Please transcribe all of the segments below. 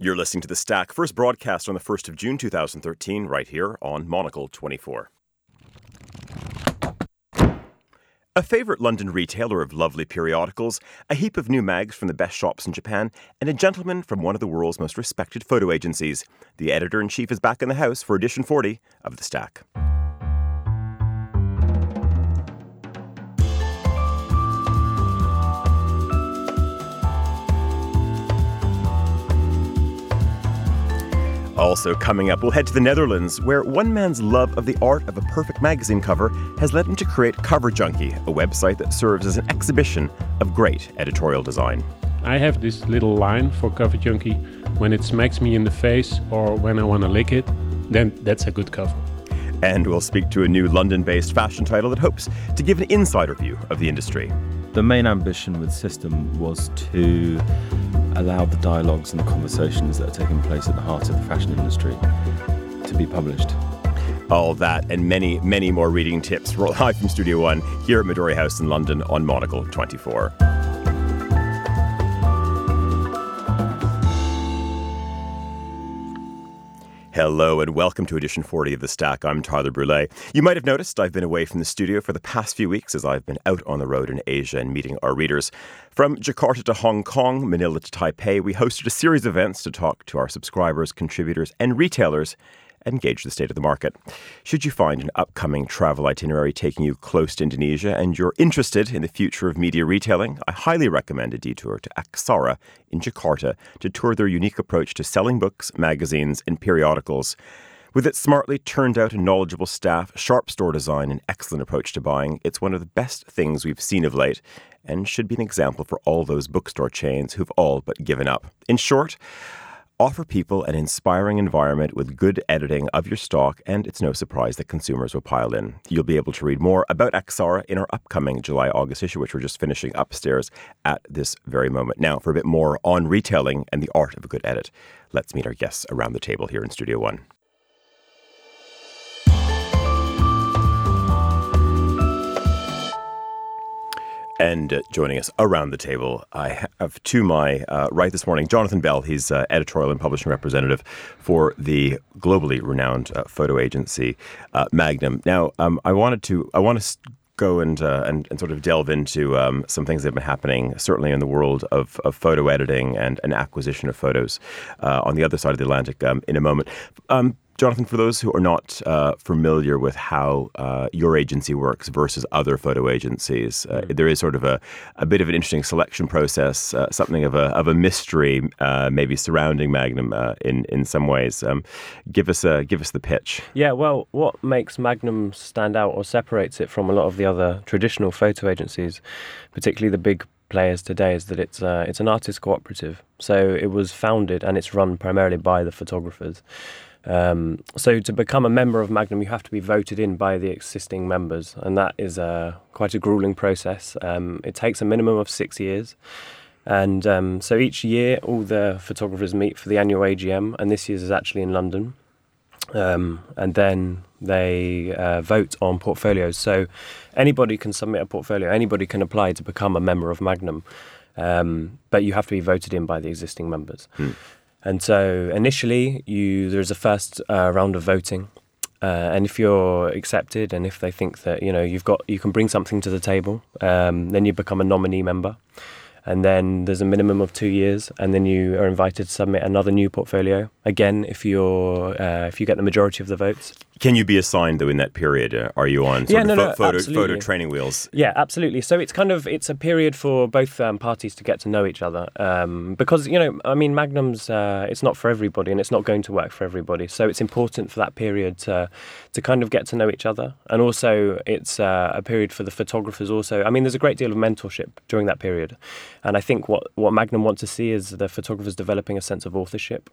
You're listening to The Stack, first broadcast on the 1st of June 2013, right here on Monocle 24. A favourite London retailer of lovely periodicals, a heap of new mags from the best shops in Japan, and a gentleman from one of the world's most respected photo agencies. The editor-in-chief is back in the house for edition 40 of The Stack. Also coming up, we'll head to the Netherlands, where one man's love of the art of a perfect magazine cover has led him to create Cover Junkie, a website that serves as an exhibition of great editorial design. I have this little line for Cover Junkie. When it smacks me in the face or when I want to lick it, then that's a good cover. And we'll speak to a new London-based fashion title that hopes to give an insider view of the industry. The main ambition with System was to allow the dialogues and the conversations that are taking place at the heart of the fashion industry to be published. All that and many, many more reading tips roll live from Studio One here at Midori House in London on Monocle 24. Hello and welcome to edition 40 of The Stack. I'm Tyler Brûlé. You might have noticed I've been away from the studio for the past few weeks as I've been out on the road in Asia and meeting our readers. From Jakarta to Hong Kong, Manila to Taipei, we hosted a series of events to talk to our subscribers, contributors and retailers and gauge the state of the market. Should you find an upcoming travel itinerary taking you close to Indonesia and you're interested in the future of media retailing, I highly recommend a detour to Aksara in Jakarta to tour their unique approach to selling books, magazines, and periodicals. With its smartly turned out and knowledgeable staff, sharp store design, and excellent approach to buying, it's one of the best things we've seen of late and should be an example for all those bookstore chains who've all but given up. In short, offer people an inspiring environment with good editing of your stock, and it's no surprise that consumers will pile in. You'll be able to read more about Aksara in our upcoming July-August issue, which we're just finishing upstairs at this very moment. Now, for a bit more on retailing and the art of a good edit, let's meet our guests around the table here in Studio One. And joining us around the table, I have to my right this morning, Jonathan Bell. He's editorial and publishing representative for the globally renowned photo agency Magnum. Now, I want to go and sort of delve into some things that have been happening, certainly in the world of photo editing and acquisition of photos on the other side of the Atlantic in a moment. Jonathan, for those who are not familiar with how your agency works versus other photo agencies, there is sort of a bit of an interesting selection process, something of a mystery, maybe surrounding Magnum in some ways. Give us the pitch. Yeah, well, what makes Magnum stand out or separates it from a lot of the other traditional photo agencies, particularly the big players today, is that it's an artist cooperative. So it was founded and it's run primarily by the photographers. So to become a member of Magnum, you have to be voted in by the existing members, and that is quite a grueling process. It takes a minimum of 6 years, and so each year all the photographers meet for the annual AGM, and this year's is actually in London, and then they vote on portfolios. So anybody can submit a portfolio, anybody can apply to become a member of Magnum, but you have to be voted in by the existing members. And so initially, there's a first round of voting, and if you're accepted, and if they think that you can bring something to the table, then you become a nominee member, and then there's a minimum of 2 years, and then you are invited to submit another new portfolio. Again, if you get the majority of the votes. Can you be assigned, though, in that period? Are you on photo training wheels? Yeah, absolutely. So it's a period for both parties to get to know each other. Because, Magnum's, it's not for everybody and it's not going to work for everybody. So it's important for that period to kind of get to know each other. And also it's a period for the photographers also. I mean, there's a great deal of mentorship during that period. And I think what Magnum want to see is the photographers developing a sense of authorship.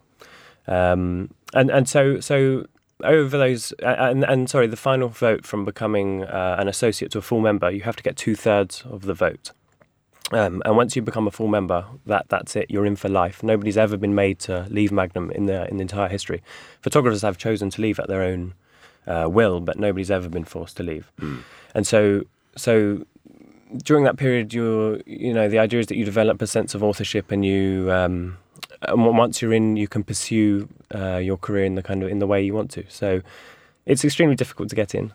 So over those, the final vote from becoming an associate to a full member, you have to get 2/3 of the vote. And once you become a full member, that's it. You're in for life. Nobody's ever been made to leave Magnum in the entire history. Photographers have chosen to leave at their own will, but nobody's ever been forced to leave. And so during that period, the idea is that you develop a sense of authorship and you once you're in, you can pursue your career in the way you want to. So it's extremely difficult to get in.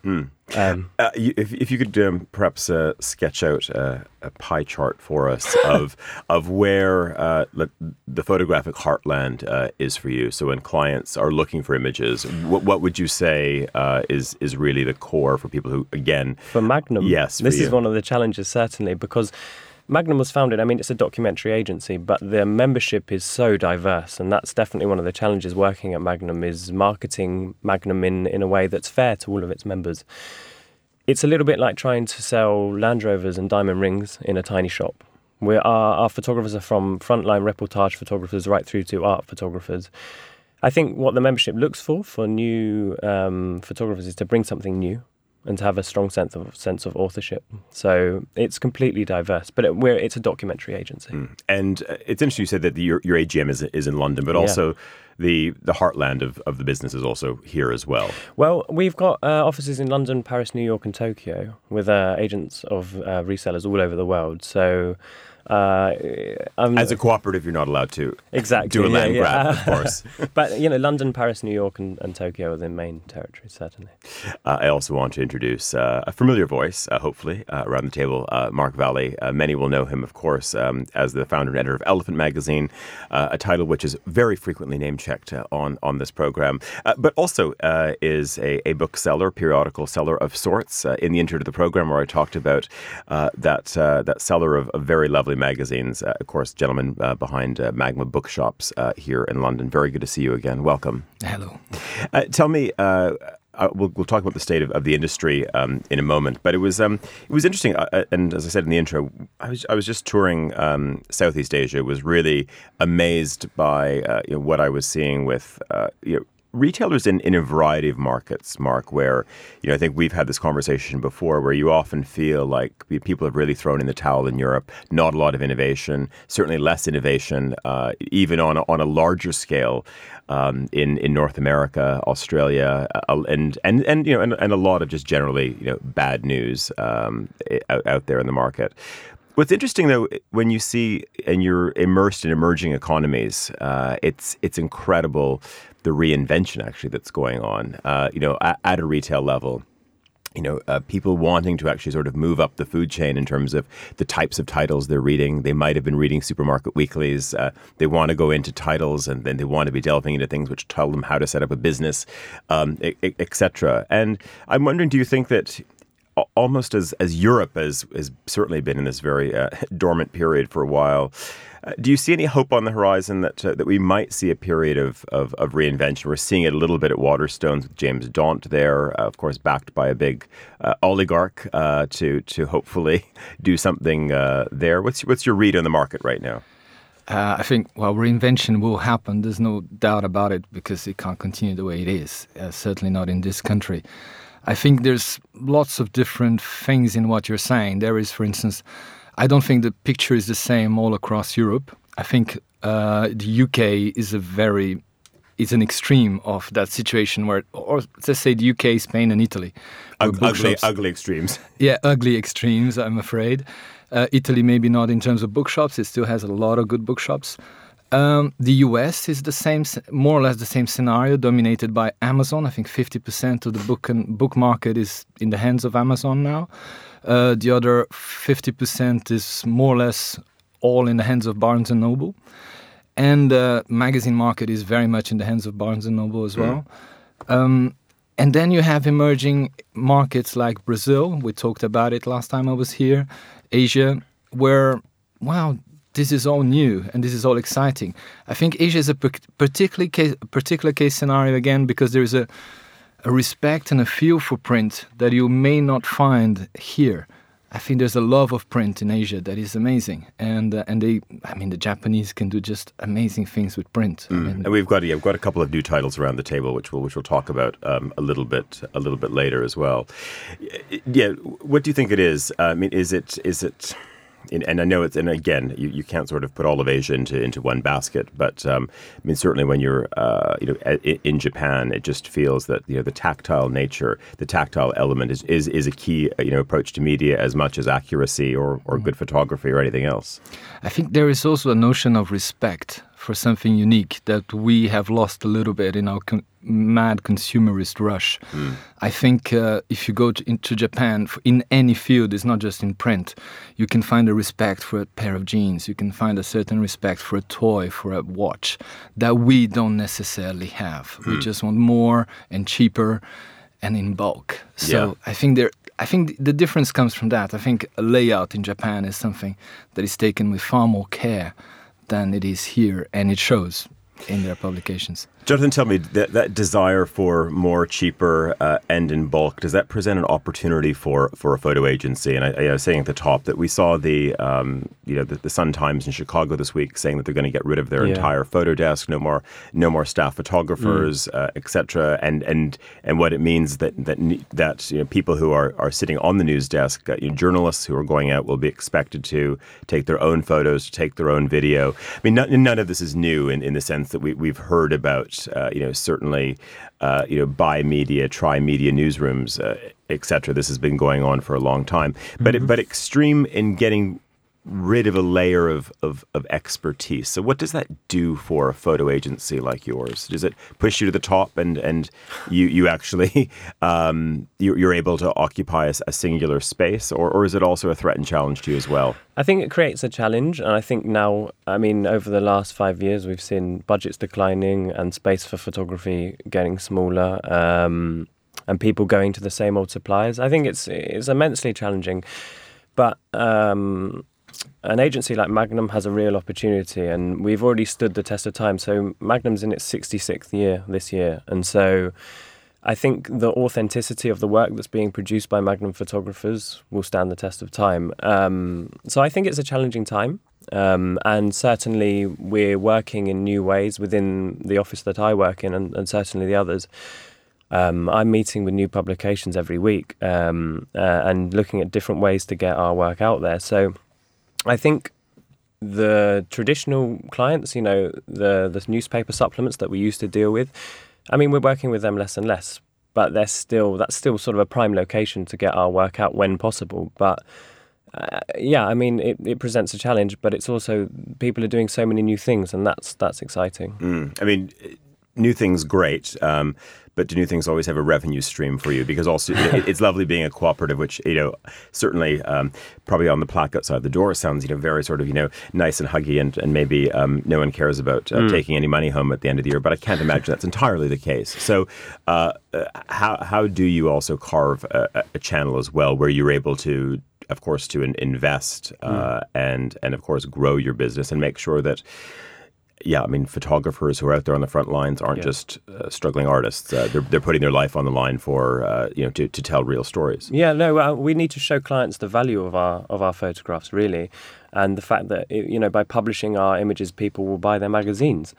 If you could perhaps sketch out a pie chart for us of where the photographic heartland is for you. So when clients are looking for images, what would you say is really the core for people who, again... For Magnum, yes, this is one of the challenges, certainly, because Magnum was founded, it's a documentary agency, but the membership is so diverse, and that's definitely one of the challenges working at Magnum, is marketing Magnum in a way that's fair to all of its members. It's a little bit like trying to sell Land Rovers and diamond rings in a tiny shop. Our photographers are from frontline reportage photographers right through to art photographers. I think what the membership looks for new photographers is to bring something new and to have a strong sense of authorship. So it's completely diverse, but it's a documentary agency. And it's interesting you said that your AGM is in London, but also the heartland of the business is also here as well. Well, we've got offices in London, Paris, New York and Tokyo with agents of resellers all over the world. So... as a cooperative, you're not allowed to do a land grab, of course. But, London, Paris, New York and Tokyo are the main territories, certainly. I also want to introduce a familiar voice, hopefully, around the table, Mark Valley. Many will know him, of course, as the founder and editor of Elephant Magazine, a title which is very frequently name-checked on this program, but also is a bookseller, periodical seller of sorts. In the intro to the program where I talked about that seller of very lovely magazines, of course, gentleman behind Magma Bookshops here in London. Very good to see you again. Welcome. Hello. Tell me, we'll talk about the state of the industry in a moment, but it was interesting. And as I said in the intro, I was just touring Southeast Asia. Was really amazed by what I was seeing with retailers in a variety of markets, Mark, where, I think we've had this conversation before, where you often feel like people have really thrown in the towel in Europe. Not a lot of innovation, certainly less innovation, even on a larger scale in North America, Australia, and a lot of just generally bad news out there in the market. What's interesting, though, when you see and you're immersed in emerging economies, it's incredible the reinvention actually that's going on, at a retail level. People wanting to actually sort of move up the food chain in terms of the types of titles they're reading. They might have been reading supermarket weeklies. They want to go into titles, and then they want to be delving into things which tell them how to set up a business, etc. And I'm wondering, do you think that almost as Europe has certainly been in this very dormant period for a while, do you see any hope on the horizon that we might see a period of reinvention? We're seeing it a little bit at Waterstones with James Daunt there, of course, backed by a big oligarch to hopefully do something there. What's your read on the market right now? I think, reinvention will happen. There's no doubt about it, because it can't continue the way it is, certainly not in this country. I think there's lots of different things in what you're saying. There is, for instance, I don't think the picture is the same all across Europe. I think the UK is an extreme of that situation where, or let's say the UK, Spain and Italy. Ugly extremes. Yeah, ugly extremes, I'm afraid. Italy, maybe not in terms of bookshops. It still has a lot of good bookshops. The US is more or less the same scenario, dominated by Amazon. I think 50% of the book market is in the hands of Amazon now. The other 50% is more or less all in the hands of Barnes & Noble. And the magazine market is very much in the hands of Barnes & Noble as well. And then you have emerging markets like Brazil. We talked about it last time I was here. Asia, where, this is all new and this is all exciting. I think Asia is a particular case scenario again, because there is a respect and a feel for print that you may not find here. I think there's a love of print in Asia that is amazing, and the Japanese can do just amazing things with print. And we've got a couple of new titles around the table, which we'll talk about a little bit later as well. Yeah, what do you think it is? Is it? And I know it's, and again, you can't sort of put all of Asia into one basket, but certainly when you're in Japan, it just feels that the tactile nature, the tactile element is a key approach to media as much as accuracy or good photography or anything else. I think there is also a notion of respect for something unique that we have lost a little bit in our mad consumerist rush. I think if you go into Japan, in any field, it's not just in print, you can find a respect for a pair of jeans, you can find a certain respect for a toy, for a watch, that we don't necessarily have. We just want more and cheaper and in bulk. So I think the difference comes from that. I think a layout in Japan is something that is taken with far more care than it is here, and it shows in their publications. Jonathan, tell me, that desire for more, cheaper, and in bulk, does that present an opportunity for a photo agency? And I was saying at the top that we saw the Sun-Times in Chicago this week saying that they're going to get rid of their entire photo desk, no more staff photographers, etc. And what it means that people who are sitting on the news desk, journalists who are going out, will be expected to take their own photos, to take their own video. I mean, none of this is new in the sense that we've heard about. Certainly, buy media, try media newsrooms, etc. This has been going on for a long time, but extreme in getting rid of a layer of expertise. So what does that do for a photo agency like yours? Does it push you to the top and you actually you're able to occupy a singular space, or is it also a threat and challenge to you as well? I think it creates a challenge, and I think now, over the last 5 years, we've seen budgets declining and space for photography getting smaller, and people going to the same old suppliers. I think it's immensely challenging, but an agency like Magnum has a real opportunity, and we've already stood the test of time. So Magnum's in its 66th year this year, and so I think the authenticity of the work that's being produced by Magnum photographers will stand the test of time. So I think it's a challenging time, and certainly we're working in new ways within the office that I work in, and certainly the others. I'm meeting with new publications every week and looking at different ways to get our work out there. So I think the traditional clients, the newspaper supplements that we used to deal with, we're working with them less and less, but that's still sort of a prime location to get our work out when possible. But it presents a challenge, but it's also, people are doing so many new things, and that's exciting. New things, great. But do new things always have a revenue stream for you? Because also it's lovely being a cooperative, which, certainly probably on the plaque outside the door sounds, very sort of, nice and huggy, and maybe no one cares about taking any money home at the end of the year. But I can't imagine that's entirely the case. So how do you also carve a channel as well where you're able to, of course, to invest and of course grow your business and make sure that photographers who are out there on the front lines aren't just struggling artists. They're putting their life on the line for to tell real stories. We need to show clients the value of our photographs, really, and the fact that by publishing our images, people will buy their magazines.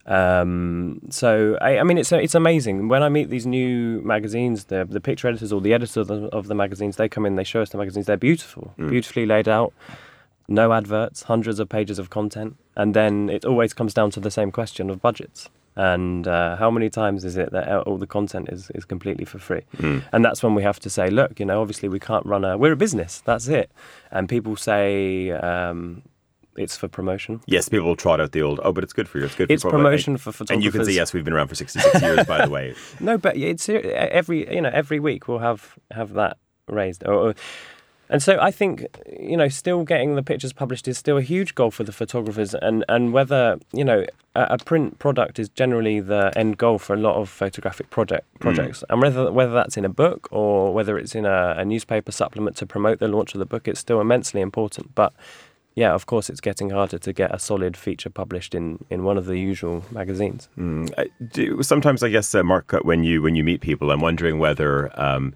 It's amazing when I meet these new magazines. The picture editors or the editors of the magazines, they come in, they show us the magazines. They're beautiful, beautifully laid out. No adverts, hundreds of pages of content. And then it always comes down to the same question of budgets. And how many times is it that all the content is completely for free? And that's when we have to say, look, obviously we can't we're a business, that's it. And people say it's for promotion. Yes, people will trot out the old, but it's good for you. It's promotion for photographers. And you can say, yes, we've been around for 66 years, by the way. No, but it's every week we'll have that raised. And so I think, still getting the pictures published is still a huge goal for the photographers, and whether, a print product is generally the end goal for a lot of photographic projects. And whether that's in a book or whether it's in a newspaper supplement to promote the launch of the book, it's still immensely important. But of course, it's getting harder to get a solid feature published in one of the usual magazines. Sometimes, I guess, Mark, when you meet people, I'm wondering whether...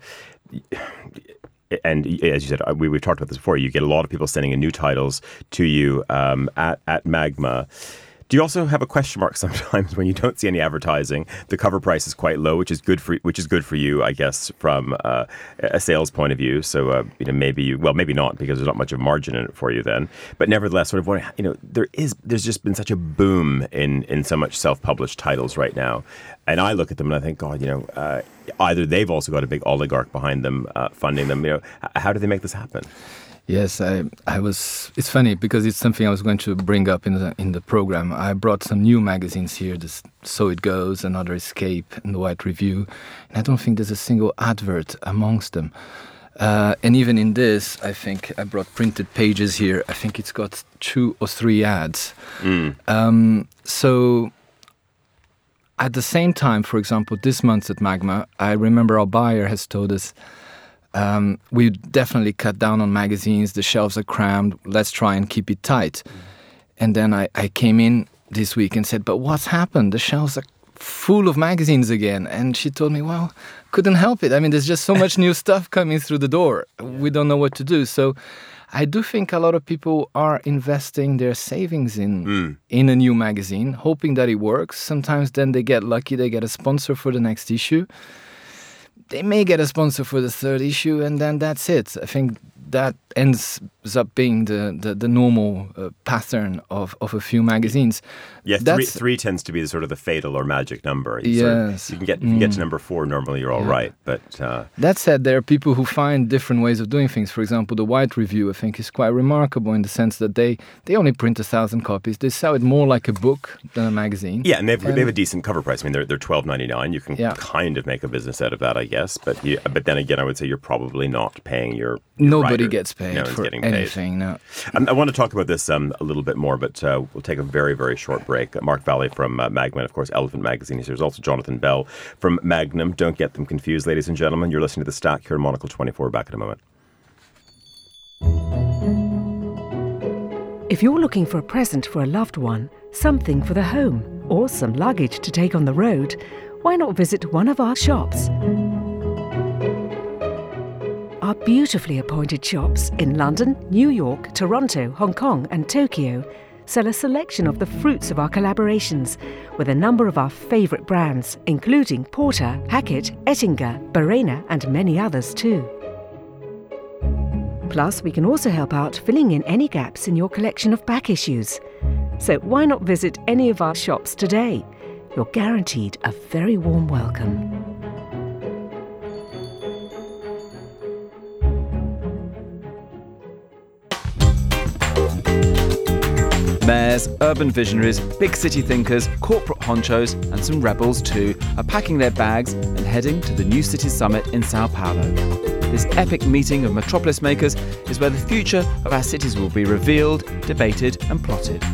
and as you said, we've talked about this before, you get a lot of people sending in new titles to you at Magma. Do you also have a question mark sometimes when you don't see any advertising? The cover price is quite low, which is good for you, I guess, from a sales point of view. So maybe not, because there's not much of margin in it for you then. But nevertheless, sort of there's just been such a boom in so much self-published titles right now, and I look at them and I think, God, either they've also got a big oligarch behind them funding them. How do they make this happen? Yes, I was. It's funny because it's something I was going to bring up in the program. I brought some new magazines here, this So It Goes, Another Escape, and the White Review, and I don't think there's a single advert amongst them. And even in this, I think I brought printed pages here. I think it's got 2 or 3 ads. So at the same time, for example, this month at Magma, I remember our buyer has told us, we definitely cut down on magazines, the shelves are crammed, let's try and keep it tight. And then I came in this week and said, but what's happened? The shelves are full of magazines again. And she told me, well, couldn't help it. I mean, there's just so much new stuff coming through the door. We don't know what to do. So I do think a lot of people are investing their savings in a new magazine, hoping that it works. Sometimes then they get lucky, they get a sponsor for the next issue. They may get a sponsor for the 3rd issue, and then that's it. I think that ends up being the normal pattern of a few magazines. Yeah, three tends to be sort of the fatal or magic number. Yes. You can get to number 4 normally, you're all right. But that said, there are people who find different ways of doing things. For example, the White Review, I think, is quite remarkable in the sense that they only print 1,000 copies. They sell it more like a book than a magazine. Yeah, and they have a decent cover price. I mean, they're $12.99. You can kind of make a business out of that, I guess. But then again, I would say you're probably not paying your Nobody writer. gets paid for anything. No. I want to talk about this a little bit more, but we'll take a very, very short break. Mark Valley from Magma, and of course, Elephant Magazine. There's also Jonathan Bell from Magnum. Don't get them confused, ladies and gentlemen. You're listening to The Stack here on Monocle 24. Back in a moment. If you're looking for a present for a loved one, something for the home, or some luggage to take on the road, why not visit one of our shops? Our beautifully appointed shops in London, New York, Toronto, Hong Kong and Tokyo sell a selection of the fruits of our collaborations with a number of our favourite brands, including Porter, Hackett, Ettinger, Barena and many others too. Plus, we can also help out filling in any gaps in your collection of back issues. So why not visit any of our shops today? You're guaranteed a very warm welcome. Mayors, urban visionaries, big city thinkers, corporate honchos and some rebels too are packing their bags and heading to the New Cities Summit in Sao Paulo. This epic meeting of metropolis makers is where the future of our cities will be revealed, debated and plotted.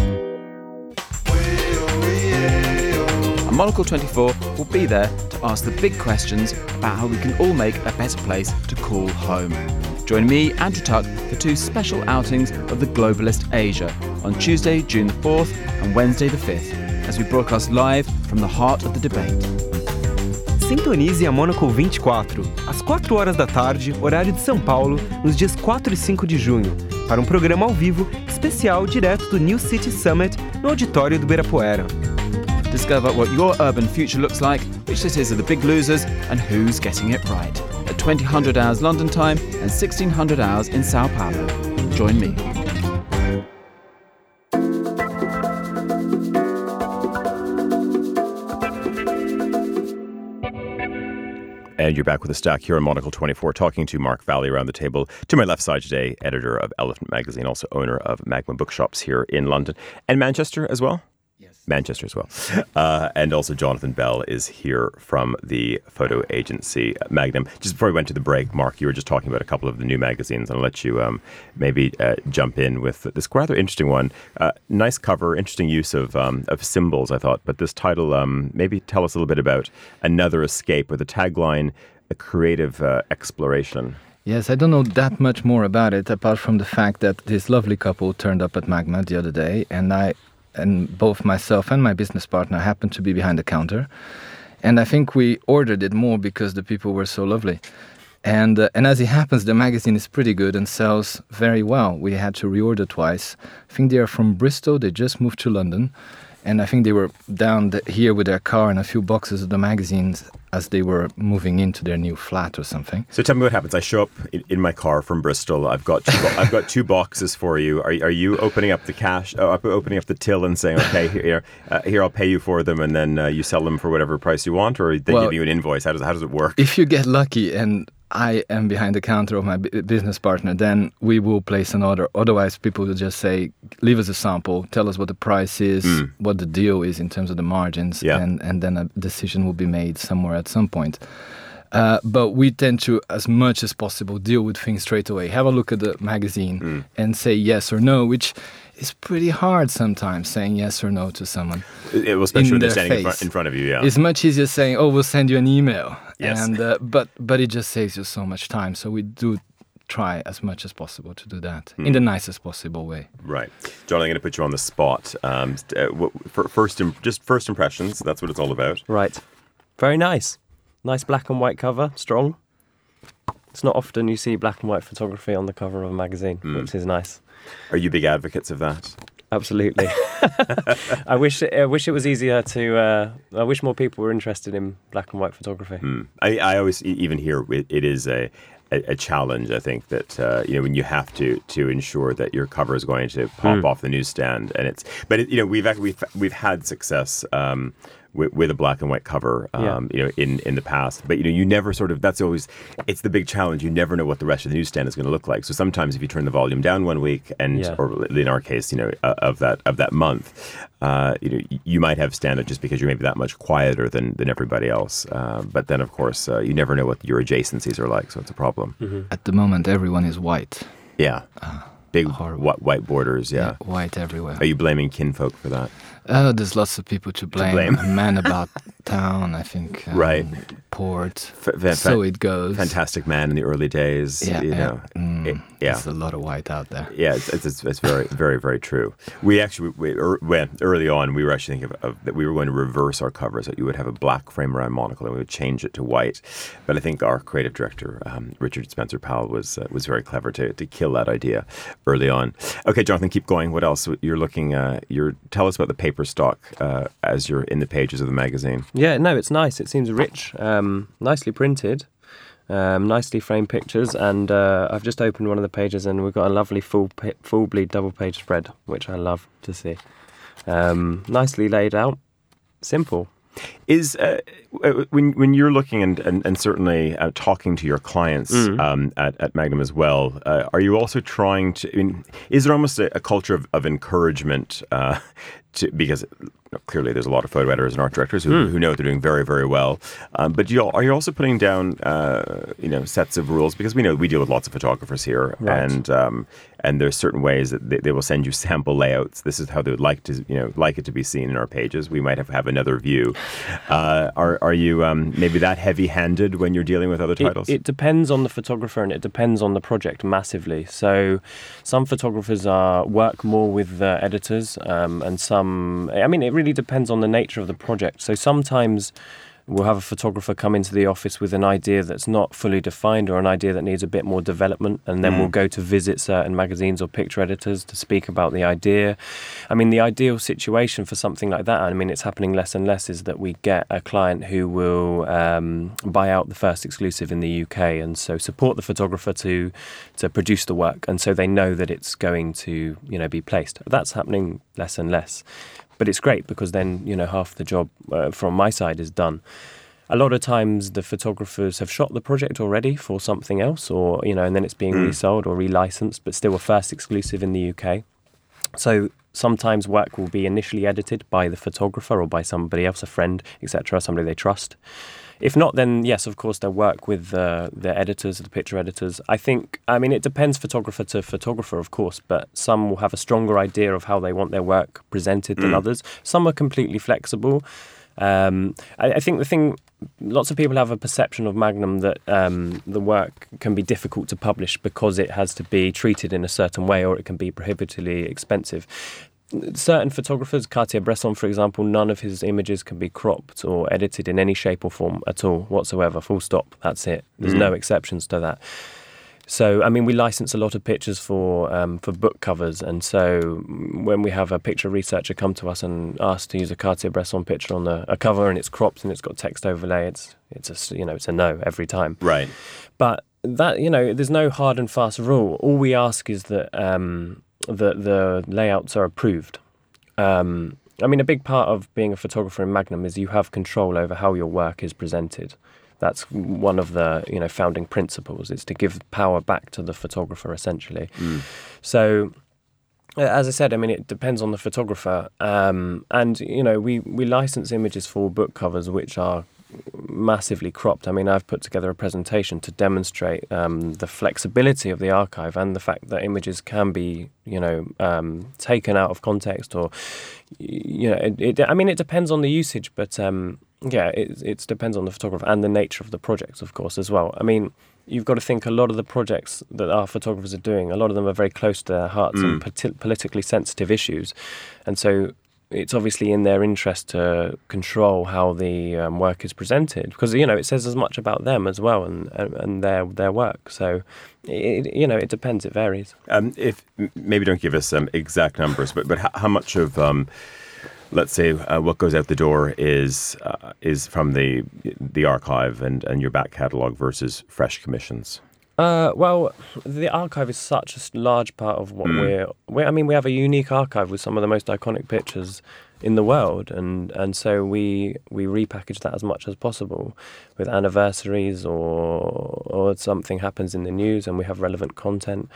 And Monocle 24 will be there to ask the big questions about how we can all make a better place to call home. Join me, Andrew Tuck, for 2 special outings of the Globalist Asia on Tuesday, June the 4th and Wednesday the 5th, as we broadcast live from the heart of the debate. Sintonize a Monocle 24, às 4 horas da tarde, horário de São Paulo, nos dias 4 e 5 de junho, para programa ao vivo especial direto do New City Summit no auditório do Ibirapuera. Discover what your urban future looks like, which cities are the big losers, and who's getting it right. At 2000 hours London time and 1600 hours in Sao Paulo. Join me. And you're back with The Stack here on Monocle 24, talking to Mark Valley around the table. To my left side today, editor of Elephant Magazine, also owner of Magma Bookshops here in London and Manchester as well. Manchester as well. And also Jonathan Bell is here from the photo agency Magnum. Just before we went to the break, Mark, you were just talking about a couple of the new magazines, and I'll let you maybe jump in with this rather interesting one. Nice cover, interesting use of symbols, I thought. But this title, maybe tell us a little bit about Another Escape, with the tagline, a creative exploration. Yes, I don't know that much more about it, apart from the fact that this lovely couple turned up at Magma the other day, and both myself and my business partner happened to be behind the counter. And I think we ordered it more because the people were so lovely. And as it happens, the magazine is pretty good and sells very well. We had to reorder twice. I think they are from Bristol. They just moved to London. And I think they were down here with their car and a few boxes of the magazines as they were moving into their new flat or something. So tell me what happens. I show up in my car from Bristol. I've got 2 boxes for you. Are you opening up the cash, opening up the till and saying, okay, here I'll pay you for them, and then you sell them for whatever price you want, or they give you an invoice? How does it work? If you get lucky and I am behind the counter of my business partner, then we will place an order. Otherwise, people will just say, leave us a sample, tell us what the price is, what the deal is in terms of the margins, and then a decision will be made somewhere at some point. But we tend to, as much as possible, deal with things straight away. Have a look at the magazine and say yes or no, which is pretty hard sometimes, saying yes or no to someone. It was especially when they're standing in front of you, yeah. It's much easier saying, oh, we'll send you an email. Yes. And, but it just saves you so much time. So we do try as much as possible to do that in the nicest possible way. Right. John, I'm going to put you on the spot. First impressions, that's what it's all about. Right. Very nice. Nice black and white cover, strong. It's not often you see black and white photography on the cover of a magazine, which is nice. Are you big advocates of that? Absolutely. I wish it was easier to. I wish more people were interested in black and white photography. I always even hear it is a challenge. I think that when you have to ensure that your cover is going to pop off the newsstand, and we've had success. With a black and white cover, in the past, but you never it's the big challenge. You never know what the rest of the newsstand is going to look like. So sometimes if you turn the volume down one week, or in our case, of that month, you might have stand out just because you're maybe that much quieter than everybody else. But then of course, you never know what your adjacencies are like, so it's a problem. Mm-hmm. At the moment, everyone is white. Yeah, big white borders. Yeah, white everywhere. Are you blaming kinfolk for that? There's lots of people to blame. A man about town, I think. Right. Port. So it goes. Fantastic Man in the early days. There's a lot of white out there. Yeah, it's very, very, very true. Early on, we were actually thinking that we were going to reverse our covers, that you would have a black frame around monocle and we would change it to white. But I think our creative director, Richard Spencer Powell, was very clever to kill that idea early on. Okay, Jonathan, keep going. What else? You're looking, tell us about the paper stock as you're in the pages of the magazine. Yeah, no, it's nice. It seems rich, nicely printed, nicely framed pictures, and I've just opened one of the pages and we've got a lovely full bleed double page spread, which I love to see. Nicely laid out, simple. Is when you're looking and certainly talking to your clients at Magnum as well, are you also trying to? Is there almost a culture of encouragement? Because clearly there's a lot of photo editors and art directors who know they're doing very, very well. But are you also putting down sets of rules? Because we know we deal with lots of photographers here, right. And there's certain ways that they will send you sample layouts. This is how they would like it to be seen in our pages. We might have another view. Are you maybe that heavy-handed when you're dealing with other titles? It depends on the photographer and it depends on the project massively. So some photographers work more with editors and some... I mean, it really depends on the nature of the project. So sometimes we'll have a photographer come into the office with an idea that's not fully defined or an idea that needs a bit more development, and then we'll go to visit certain magazines or picture editors to speak about the idea. I mean, the ideal situation for something like that, I mean, it's happening less and less, is that we get a client who will buy out the first exclusive in the UK and so support the photographer to produce the work, and so they know that it's going to be placed. That's happening less and less. But it's great because then, half the job from my side is done. A lot of times the photographers have shot the project already for something else or, and then it's being resold or relicensed, but still a first exclusive in the UK. So sometimes work will be initially edited by the photographer or by somebody else, a friend, etc., somebody they trust. If not, then yes, of course, they'll work with the editors, the picture editors. It depends photographer to photographer, of course, but some will have a stronger idea of how they want their work presented than others. Some are completely flexible. I think lots of people have a perception of Magnum that the work can be difficult to publish because it has to be treated in a certain way or it can be prohibitively expensive. Certain photographers, Cartier-Bresson, for example, none of his images can be cropped or edited in any shape or form at all whatsoever. Full stop. That's it. There's no exceptions to that. So, we license a lot of pictures for book covers, and so when we have a picture researcher come to us and ask to use a Cartier-Bresson picture on a cover and it's cropped and it's got text overlay, it's a no every time. Right. But that there's no hard and fast rule. All we ask is that the layouts are approved. A big part of being a photographer in Magnum is you have control over how your work is presented. that's one of the founding principles, is to give power back to the photographer, essentially. So, as I said, I mean, it depends on the photographer, and we license images for book covers which are massively cropped. I mean, I've put together a presentation to demonstrate the flexibility of the archive and the fact that images can be, taken out of context, or, it depends on the usage, but it depends on the photographer and the nature of the project, of course, as well. I mean, you've got to think a lot of the projects that our photographers are doing, a lot of them are very close to their hearts and politically sensitive issues, and so it's obviously in their interest to control how the work is presented, because it says as much about them as well and their work. So it depends. It varies. If maybe don't give us some exact numbers, but how much of let's say what goes out the door is from the archive and your back catalogue versus fresh commissions? Well, the archive is such a large part of what we have a unique archive with some of the most iconic pictures in the world, and so we repackage that as much as possible with anniversaries or something happens in the news and we have relevant content.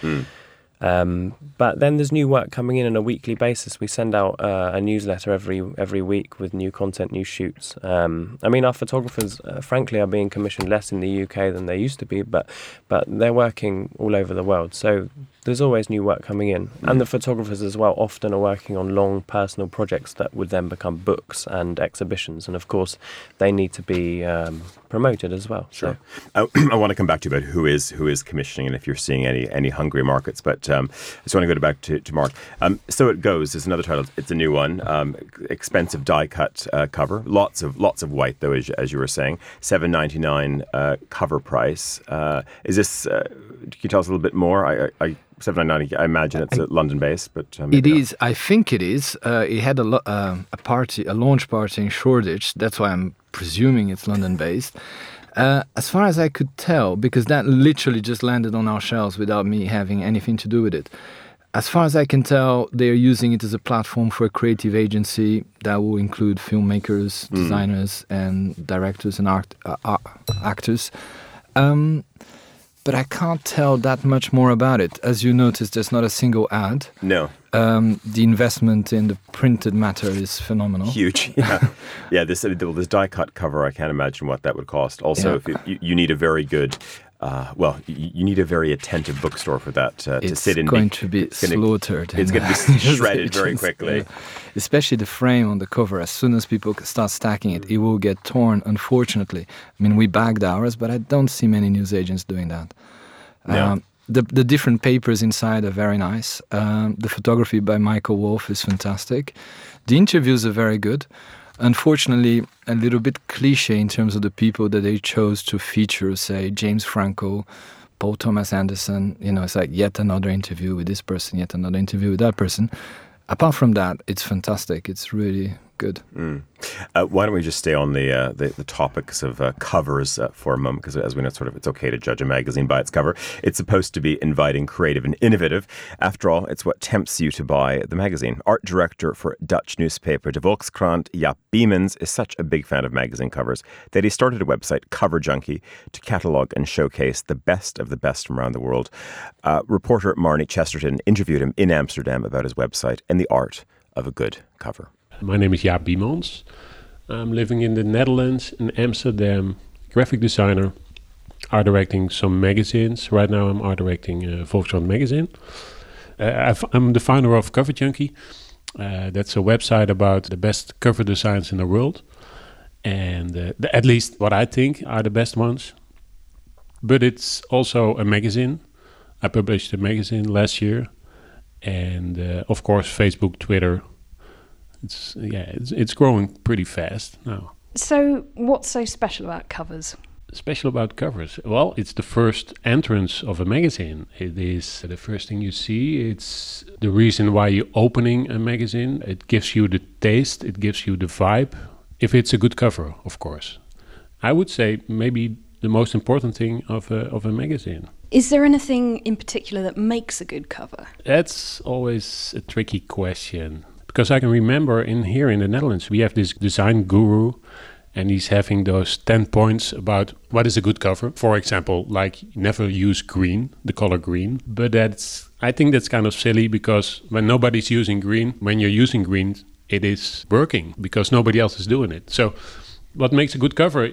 But then there's new work coming in on a weekly basis. We send out a newsletter every week with new content, new shoots. I mean, our photographers, frankly, are being commissioned less in the UK than they used to be, but they're working all over the world. So there's always new work coming in. And the photographers as well often are working on long personal projects that would then become books and exhibitions. And of course, they need to be promoted as well. Sure. So. I want to come back to you about who is commissioning and if you're seeing any hungry markets. But I just want to go back to Mark. So It Goes is another title. It's a new one. Expensive die-cut cover. Lots of white, though, as you were saying. $7.99 cover price. Is this... can you tell us a little bit more? $7.99. I imagine it's London-based, but it is. I think it is. It had a launch party in Shoreditch. That's why I'm presuming it's London-based. As far as I could tell, because that literally just landed on our shelves without me having anything to do with it. As far as I can tell, they're using it as a platform for a creative agency that will include filmmakers, designers, and directors and actors. But I can't tell that much more about it. As you noticed, there's not a single ad. No. The investment in the printed matter is phenomenal. Huge, yeah. Yeah, this die-cut cover, I can't imagine what that would cost. Also, if you need a very good... you need a very attentive bookstore for that to sit in. It's going to be slaughtered. It's going to be shredded very quickly. Especially the frame on the cover. As soon as people start stacking it, it will get torn, unfortunately. I mean, we bagged ours, but I don't see many newsagents doing that. No. The different papers inside are very nice. The photography by Michael Wolff is fantastic. The interviews are very good. Unfortunately, a little bit cliche in terms of the people that they chose to feature, say James Franco, Paul Thomas Anderson. It's like yet another interview with this person, yet another interview with that person. Apart from that, it's fantastic. It's really good. Why don't we just stay on the topics of covers for a moment, because as we know, it's okay to judge a magazine by its cover. It's supposed to be inviting, creative, and innovative. After all, it's what tempts you to buy the magazine. Art director for Dutch newspaper De Volkskrant, Jaap Biemans, is such a big fan of magazine covers that he started a website, Cover Junkie, to catalogue and showcase the best of the best from around the world. Reporter Marnie Chesterton interviewed him in Amsterdam about his website and the art of a good cover. My name is Jaap Biemans. I'm living in the Netherlands, in Amsterdam, graphic designer, art directing some magazines. Right now I'm art directing Volkskrant magazine. I'm the founder of Cover Junkie. That's a website about the best cover designs in the world. And at least what I think are the best ones. But it's also a magazine. I published a magazine last year. And of course, Facebook, Twitter. It's growing pretty fast now. So what's so special about covers? Special about covers? Well, it's the first entrance of a magazine. It is the first thing you see. It's the reason why you're opening a magazine. It gives you the taste. It gives you the vibe. If it's a good cover, of course. I would say maybe the most important thing of a magazine. Is there anything in particular that makes a good cover? That's always a tricky question. Because I can remember here in the Netherlands, we have this design guru, And he's having those 10 points about what is a good cover. For example, like never use green, the color green. But I think that's kind of silly, because when nobody's using green, when you're using green, it is working because nobody else is doing it. So what makes a good cover,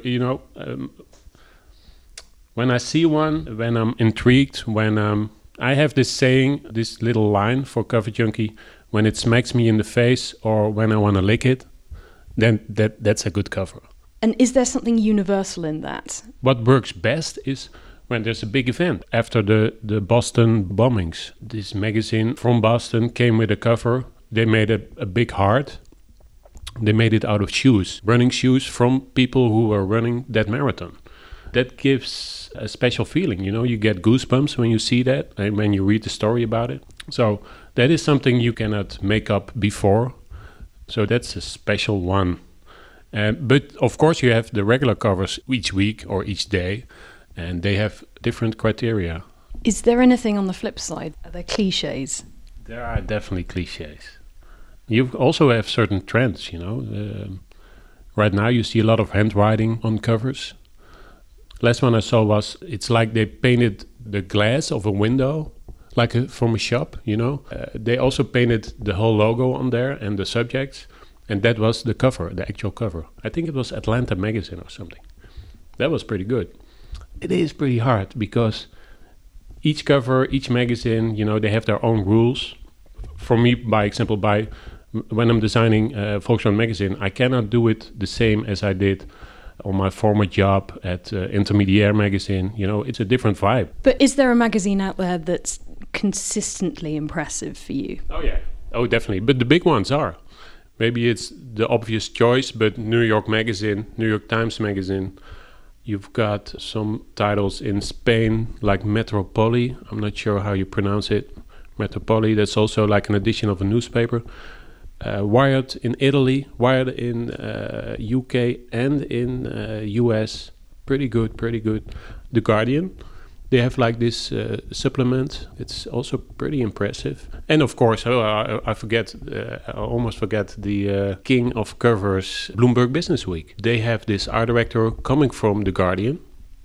when I see one, when I'm intrigued, when I have this saying, this little line for Cover Junkie, when it smacks me in the face or when I want to lick it, then that's a good cover. And is there something universal in that? What works best is when there's a big event. After the Boston bombings, this magazine from Boston came with a cover. They made a big heart. They made it out of shoes, running shoes from people who were running that marathon. That gives a special feeling, you get goosebumps when you see that and when you read the story about it. So that is something you cannot make up before. So that's a special one. But of course you have the regular covers each week or each day, and they have different criteria. Is there anything on the flip side? Are there cliches? There are definitely cliches. You also have certain trends, Right now you see a lot of handwriting on covers. Last one I saw was, it's like they painted the glass of a window, like from a shop, They also painted the whole logo on there and the subjects, and that was the cover, the actual cover. I think it was Atlanta Magazine or something. That was pretty good. It is pretty hard because each cover, each magazine, they have their own rules. For me, by example, when I'm designing Volkswagen Magazine, I cannot do it the same as I did on my former job at Intermediaire Magazine. It's a different vibe. But is there a magazine out there that's consistently impressive for you? Oh, yeah. Oh, definitely. But the big ones are. Maybe it's the obvious choice, but New York Magazine, New York Times Magazine. You've got some titles in Spain, like Metropoli. I'm not sure how you pronounce it. Metropoli, that's also like an edition of a newspaper. Wired in Italy, Wired in UK and in US. Pretty good. The Guardian, they have like this supplement. It's also pretty impressive. And of course, I almost forget the king of covers, Bloomberg Business Week. They have this art director coming from The Guardian.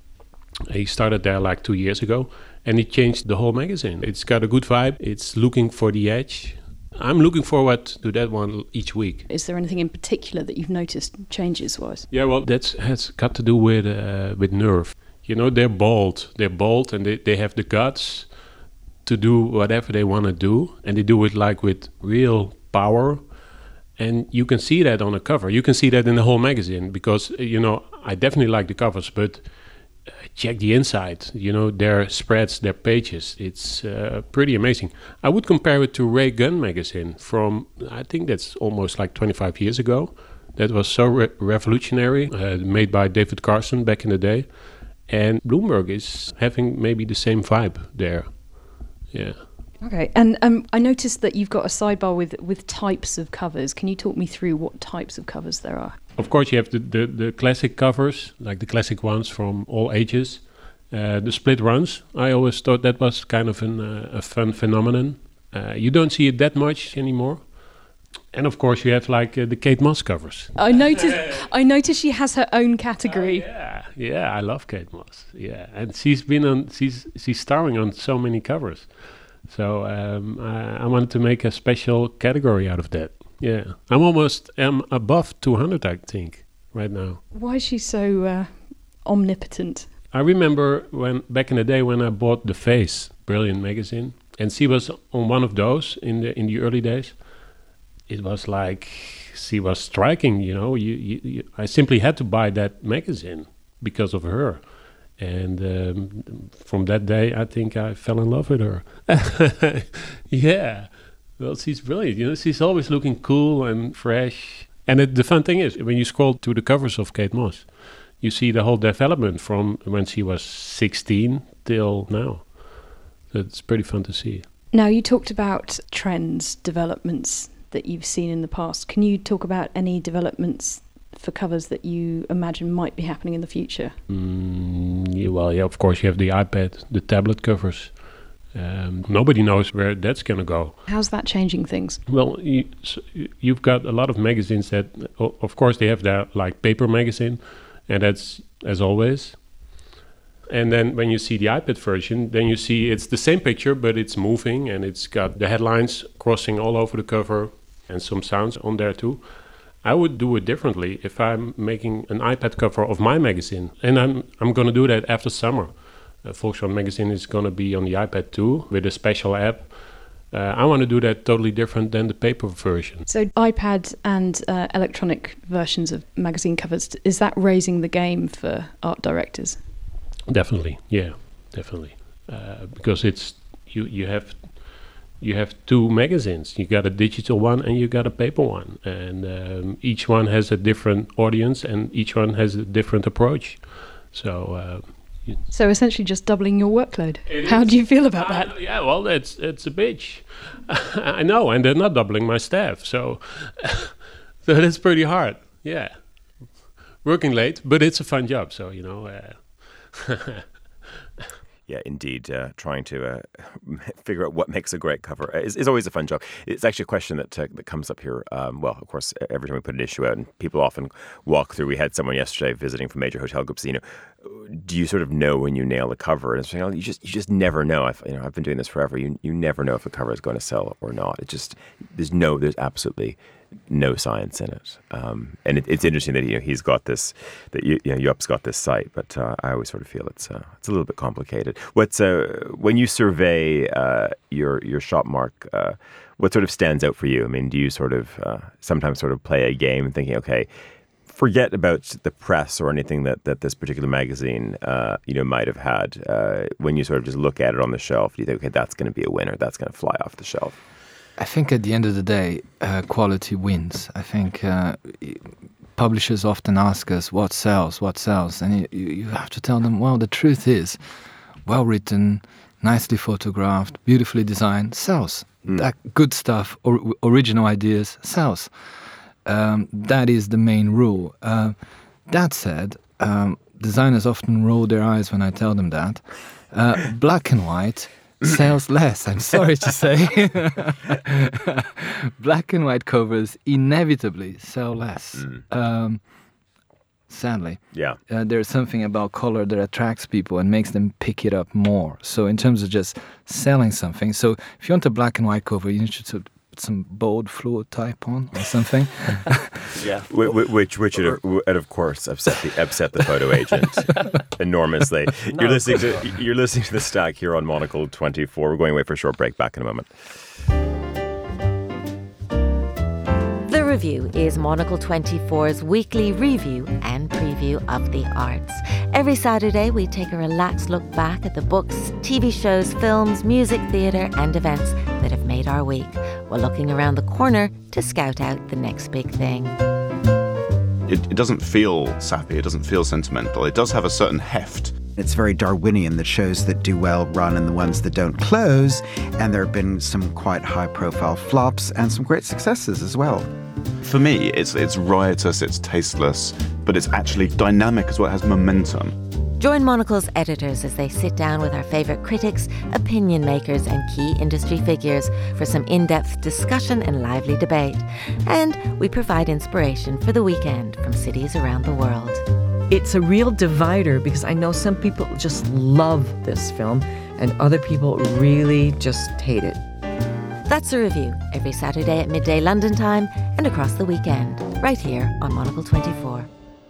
He started there like 2 years ago, and he changed the whole magazine. It's got a good vibe. It's looking for the edge. I'm looking forward to that one each week. Is there anything in particular that you've noticed changes-wise? Yeah, well, that has got to do with Nerve. They're bold. And they have the guts to do whatever they want to do. And they do it like with real power. And you can see that on a cover. You can see that in the whole magazine because, I definitely like the covers, but check the inside, their spreads, their pages. It's pretty amazing. I would compare it to Ray Gun magazine from, I think that's almost like 25 years ago. That was so revolutionary, made by David Carson back in the day. And Bloomberg is having maybe the same vibe there. Yeah. Okay, and I noticed that you've got a sidebar with types of covers. Can you talk me through what types of covers there are? Of course, you have the classic covers, like the classic ones from all ages. The split runs, I always thought that was kind of a fun phenomenon. You don't see it that much anymore. And of course, you have like the Kate Moss covers. I noticed she has her own category. Yeah, I love Kate Moss. Yeah, and she's starring on so many covers. So I wanted to make a special category out of that. Yeah, I'm above 200, I think, right now. Why is she so omnipotent? I remember back in the day when I bought The Face, brilliant magazine, and she was on one of those in the early days. It was like she was striking, I simply had to buy that magazine because of her. And from that day, I think I fell in love with her. Yeah. Well, she's brilliant. She's always looking cool and fresh. And the fun thing is, when you scroll through the covers of Kate Moss, you see the whole development from when she was 16 till now. So it's pretty fun to see. Now, you talked about trends, developments that you've seen in the past. Can you talk about any developments for covers that you imagine might be happening in the future? Of course, you have the iPad, the tablet covers. Nobody knows where that's going to go. How's that changing things? Well, you've got a lot of magazines that, of course, they have their like paper magazine, and that's as always. And then when you see the iPad version, then you see it's the same picture, but it's moving, and it's got the headlines crossing all over the cover and some sounds on there too. I would do it differently if I'm making an iPad cover of my magazine, and I'm going to do that after summer. Volkskrant magazine is going to be on the iPad too with a special app. I want to do that totally different than the paper version. So iPad and electronic versions of magazine covers, is that raising the game for art directors? Definitely, yeah, definitely. Because it's you have two magazines. You got a digital one and you got a paper one, and each one has a different audience and each one has a different approach. So essentially just doubling your workload. How do you feel about that? Yeah, well, it's a bitch. I know, and they're not doubling my staff, so that's pretty hard. Yeah, working late, but it's a fun job. So Yeah, indeed. Trying to figure out what makes a great cover is always a fun job. It's actually a question that comes up here. Well, of course, every time we put an issue out, and people often walk through. We had someone yesterday visiting from major hotel groups. Do you sort of know when you nail a cover? And you just never know. I've been doing this forever. You never know if a cover is going to sell or not. There's absolutely no science in it. And it's interesting that he's got this, that Jop's got this site, but I always sort of feel it's a little bit complicated. When you survey your shop, Mark, what sort of stands out for you? I mean, do you sort of sometimes sort of play a game thinking, okay, forget about the press or anything that this particular magazine might have had. When you sort of just look at it on the shelf, you think, okay, that's going to be a winner. That's going to fly off the shelf. I think at the end of the day, quality wins. I think publishers often ask us, what sells? And you have to tell them, well, the truth is, well written, nicely photographed, beautifully designed, sells. That good stuff, original ideas, sells. That is the main rule. That said, designers often roll their eyes when I tell them that. Black and white sells less, I'm sorry to say. Black and white covers inevitably sell less. Sadly. Yeah. There's something about color that attracts people and makes them pick it up more. So in terms of just selling something, so if you want a black and white cover, you need to put some bold fluid type on or something. Yeah. Which would of course upset the photo agent enormously. No, you're listening to The Stack here on Monocle 24. We're going away for a short break. Back in a moment. The Review is Monocle 24's weekly review and preview of the arts. Every Saturday, we take a relaxed look back at the books, TV shows, films, music, theatre and events that have made our week, while looking around the corner to scout out the next big thing. It doesn't feel sappy, it doesn't feel sentimental. It does have a certain heft. It's very Darwinian, the shows that do well run and the ones that don't close, and there have been some quite high-profile flops and some great successes as well. For me, it's riotous, it's tasteless, but it's actually dynamic as well, it has momentum. Join Monocle's editors as they sit down with our favourite critics, opinion makers and key industry figures for some in-depth discussion and lively debate. And we provide inspiration for the weekend from cities around the world. It's a real divider because I know some people just love this film and other people really just hate it. That's The Review, every Saturday at midday London time and across the weekend, right here on Monocle 24.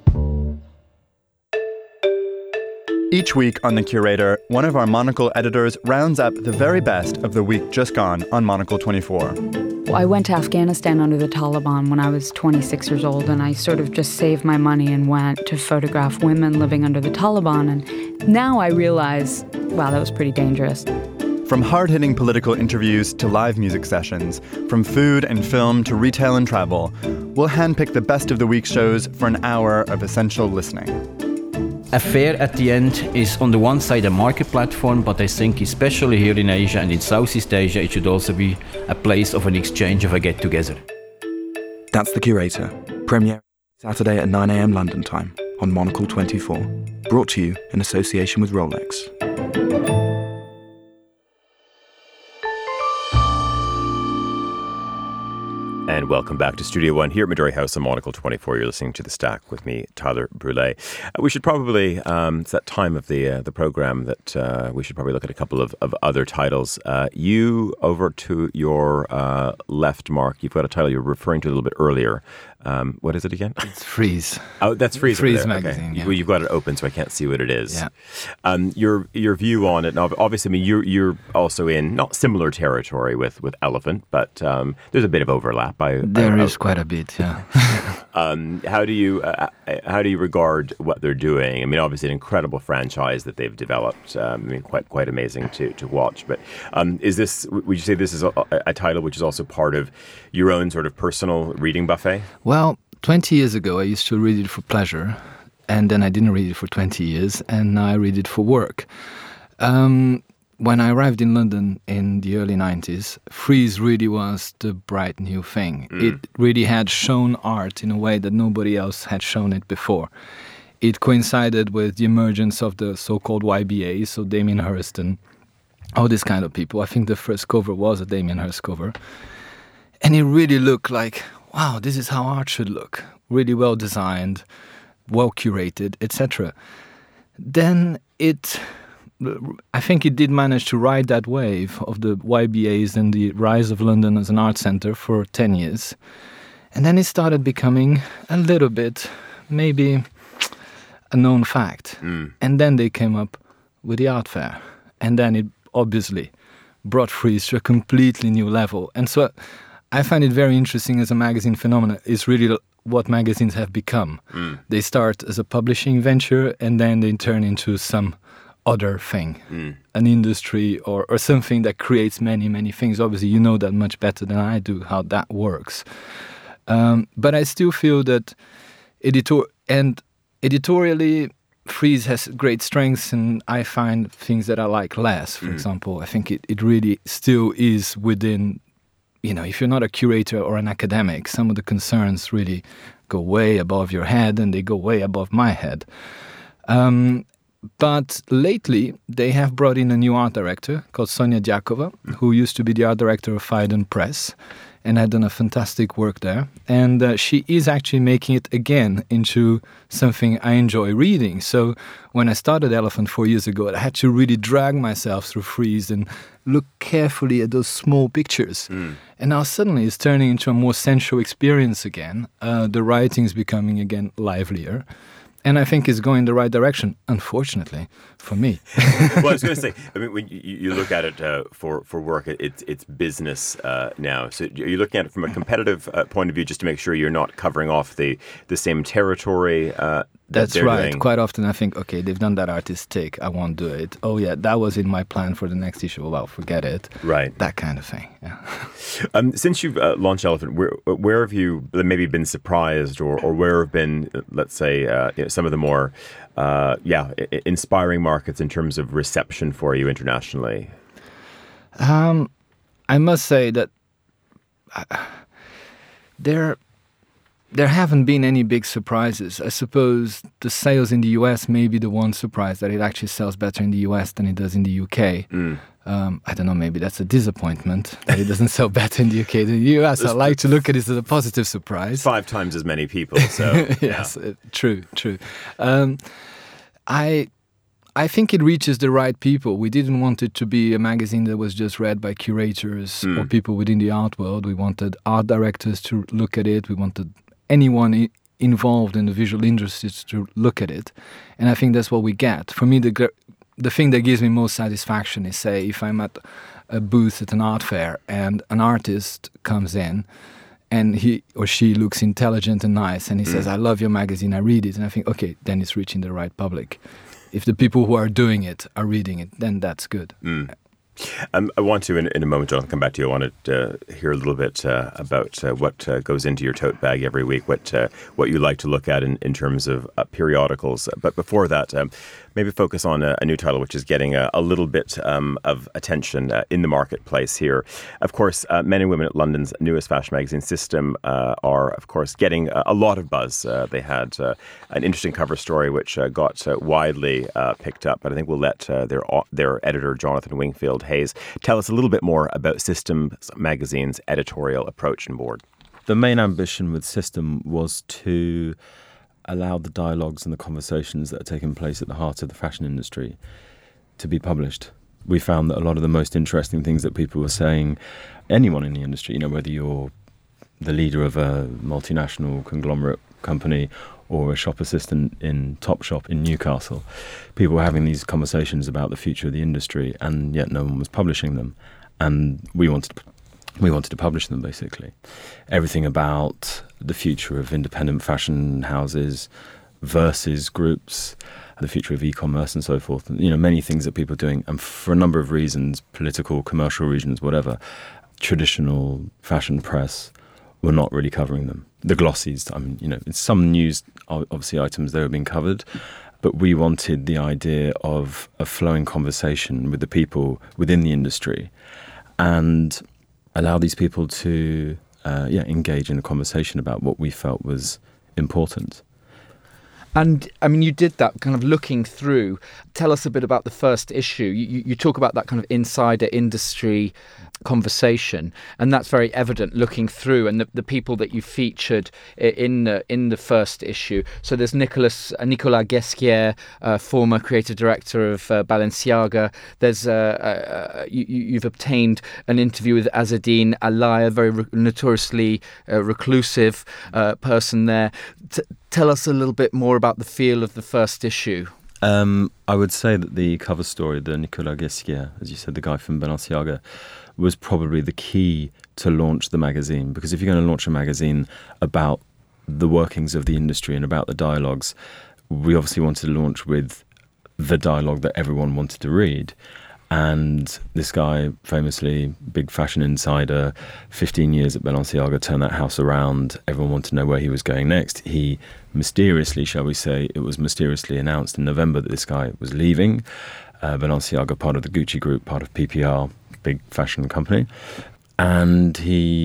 Each week on The Curator, one of our Monocle editors rounds up the very best of the week just gone on Monocle 24. I went to Afghanistan under the Taliban when I was 26 years old, and I sort of just saved my money and went to photograph women living under the Taliban. And now I realize, wow, that was pretty dangerous. From hard-hitting political interviews to live music sessions, from food and film to retail and travel, we'll handpick the best of the week's shows for an hour of essential listening. A fair at the end is on the one side a market platform, but I think especially here in Asia and in Southeast Asia, it should also be a place of an exchange, of a get-together. That's The Curator. Premiere Saturday at 9 a.m. London time on Monocle 24. Brought to you in association with Rolex. And welcome back to Studio One here at Midori House on Monocle 24. You're listening to The Stack with me, Tyler Brûlé. We should probably, it's that time of the program that we should probably look at a couple of other titles. You, over to your left, Mark, you've got a title you were referring to a little bit earlier. What is it again? It's Frieze. Oh, that's Frieze. Frieze magazine. Okay. Yeah. Well, you've got it open, so I can't see what it is. Yeah. Your view on it. Now, obviously, I mean, you're also in not similar territory with Elephant, but there's a bit of overlap. There is quite a bit. Yeah. How do you regard what they're doing? I mean, obviously, an incredible franchise that they've developed. I mean, quite amazing to watch. But is this? Would you say this is a title which is also part of your own sort of personal reading buffet? Well, 20 years ago, I used to read it for pleasure, and then I didn't read it for 20 years, and now I read it for work. When I arrived in London in the early 90s, Frieze really was the bright new thing. It really had shown art in a way that nobody else had shown it before. It coincided with the emergence of the so-called YBA, so Damien Hirst and all these kind of people. I think the first cover was a Damien Hirst cover. And it really looked like, wow, this is how art should look. Really well designed, well curated, etc. Then I think it did manage to ride that wave of the YBAs and the rise of London as an art centre for 10 years. And then it started becoming a little bit, maybe, a known fact. And then they came up with the art fair. And then it obviously brought Frieze to a completely new level. And so I find it very interesting as a magazine phenomenon. It's really what magazines have become. They start as a publishing venture and then they turn into some other thing, an industry or something that creates many, many things. Obviously, you know that much better than I do, how that works. But I still feel that editorially, Frieze has great strengths, and I find things that I like less. For example, I think it really still is within, if you're not a curator or an academic, some of the concerns really go way above your head, and they go way above my head. But lately, they have brought in a new art director called Sonia Diakova, who used to be the art director of Phaidon Press and had done a fantastic work there. And she is actually making it again into something I enjoy reading. So when I started Elephant 4 years ago, I had to really drag myself through Frieze and look carefully at those small pictures. And now suddenly it's turning into a more sensual experience again. The writing is becoming again livelier. And I think it's going the right direction, unfortunately, for me. Well, I was going to say, I mean, when you look at it for work, it's business now. So are you looking at it from a competitive point of view, just to make sure you're not covering off the same territory? That's right. Doing? Quite often I think, okay, they've done that artist take, I won't do it. Oh yeah, that was in my plan for the next issue. Well, forget it. Right. That kind of thing. Yeah. Since you've launched Elephant, where have you maybe been surprised, or where have been, let's say, some of the more inspiring markets in terms of reception for you internationally? I must say that there haven't been any big surprises. I suppose the sales in the US may be the one surprise, that it actually sells better in the US than it does in the UK. I don't know, maybe that's a disappointment that it doesn't sell better in the UK than the US. I like to look at it as a positive surprise. 5 times as many people, so... Yes, true. I think it reaches the right people. We didn't want it to be a magazine that was just read by curators or people within the art world. We wanted art directors to look at it. We wanted anyone involved in the visual industries to look at it. And I think that's what we get. For me, the thing that gives me most satisfaction is, say, if I'm at a booth at an art fair and an artist comes in and he or she looks intelligent and nice and he says, I love your magazine, I read it. And I think, okay, then it's reaching the right public. If the people who are doing it are reading it, then that's good. I want to, in a moment, Jonathan, come back to you. I want to hear a little bit about what goes into your tote bag every week, what you like to look at in terms of periodicals. But before that, maybe focus on a new title which is getting a little bit of attention in the marketplace here. Of course, Men and Women at London's newest fashion magazine, System, are, of course, getting a lot of buzz. They had an interesting cover story which got widely picked up, but I think we'll let their editor, Jonathan Wingfield Hayes, tell us a little bit more about System magazine's editorial approach and board. The main ambition with System was to allow the dialogues and the conversations that are taking place at the heart of the fashion industry to be published. We found that a lot of the most interesting things that people were saying, anyone in the industry, whether you're the leader of a multinational conglomerate company or a shop assistant in Topshop in Newcastle, people were having these conversations about the future of the industry, and yet no one was publishing them. And we wanted to publish them, basically. Everything about the future of independent fashion houses versus groups, the future of e-commerce and so forth. Many things that people are doing. And for a number of reasons, political, commercial reasons, whatever, traditional fashion press were not really covering them. The glossies, it's some news, obviously, items that have been covered, but we wanted the idea of a flowing conversation with the people within the industry and allow these people to engage in a conversation about what we felt was important. And you did that kind of looking through. Tell us a bit about the first issue. You talk about that kind of insider industry conversation, and that's very evident looking through, and the people that you featured in the first issue. So there's Nicolas Ghesquière, former creative director of Balenciaga. There's you've obtained an interview with Azzedine Alaïa, very notoriously reclusive person there. Tell us a little bit more about the feel of the first issue. I would say that the cover story, the Nicolas Ghesquière, as you said, the guy from Balenciaga, was probably the key to launch the magazine. Because if you're going to launch a magazine about the workings of the industry and about the dialogues, we obviously wanted to launch with the dialogue that everyone wanted to read. And this guy, famously, big fashion insider, 15 years at Balenciaga, turned that house around. Everyone wanted to know where he was going next. He mysteriously, shall we say, it was mysteriously announced in November that this guy was leaving. Balenciaga, part of the Gucci group, part of PPR, big fashion company. And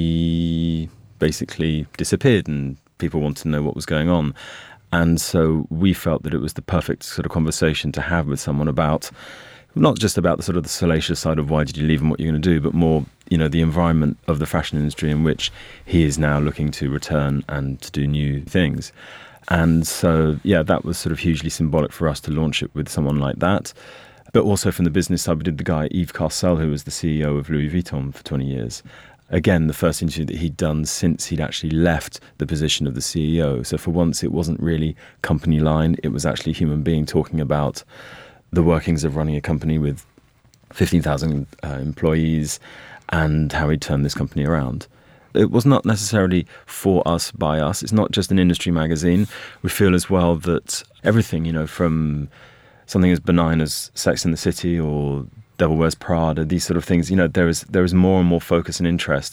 he basically disappeared, and people wanted to know what was going on. And so we felt that it was the perfect sort of conversation to have with someone about, not just about the sort of the salacious side of why did you leave and what you're going to do, but more, the environment of the fashion industry in which he is now looking to return and to do new things. And so, that was sort of hugely symbolic for us to launch it with someone like that. But also from the business side, we did the guy Yves Carcel, who was the CEO of Louis Vuitton for 20 years. Again, the first interview that he'd done since he'd actually left the position of the CEO. So for once, it wasn't really company line. It was actually a human being talking about the workings of running a company with 15,000 employees and how he turned this company around. It was not necessarily for us, by us. It's not just an industry magazine. We feel as well that everything, from something as benign as Sex and the City or Devil Wears Prada, these sort of things, there is more and more focus and interest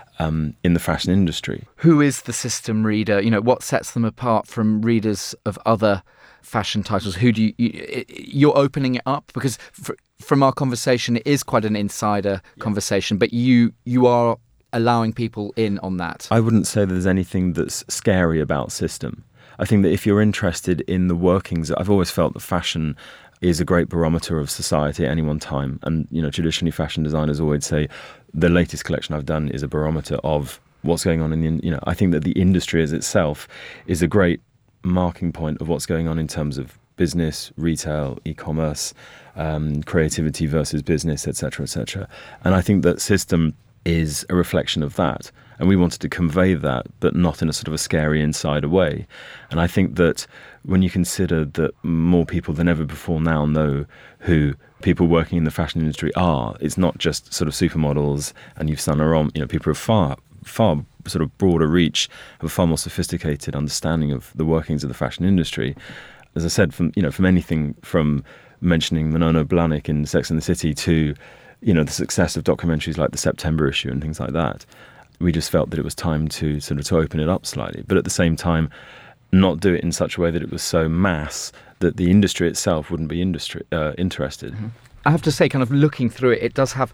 in the fashion industry. Who is the System reader? What sets them apart from readers of other fashion titles? Who do you're opening it up? Because from our conversation, it is quite an insider conversation, but you are allowing people in on that. I wouldn't say there's anything that's scary about System. I think that if you're interested in the workings, I've always felt that fashion is a great barometer of society at any one time. And, traditionally fashion designers always say the latest collection I've done is a barometer of what's going on in the, I think that the industry as itself is a great marking point of what's going on in terms of business, retail, e-commerce, creativity versus business, etc., etc. And I think that System is a reflection of that. And we wanted to convey that, but not in a sort of a scary insider way. And I think that when you consider that more people than ever before now know who people working in the fashion industry are, it's not just sort of supermodels and Yves Saint Laurent, people are far sort of broader reach, have a far more sophisticated understanding of the workings of the fashion industry. As I said, from anything from mentioning Manolo Blahnik in Sex and the City to, the success of documentaries like the September issue and things like that. We just felt that it was time to sort of to open it up slightly, but at the same time, not do it in such a way that it was so mass that the industry itself wouldn't be interested. Mm-hmm. I have to say, kind of looking through it, it has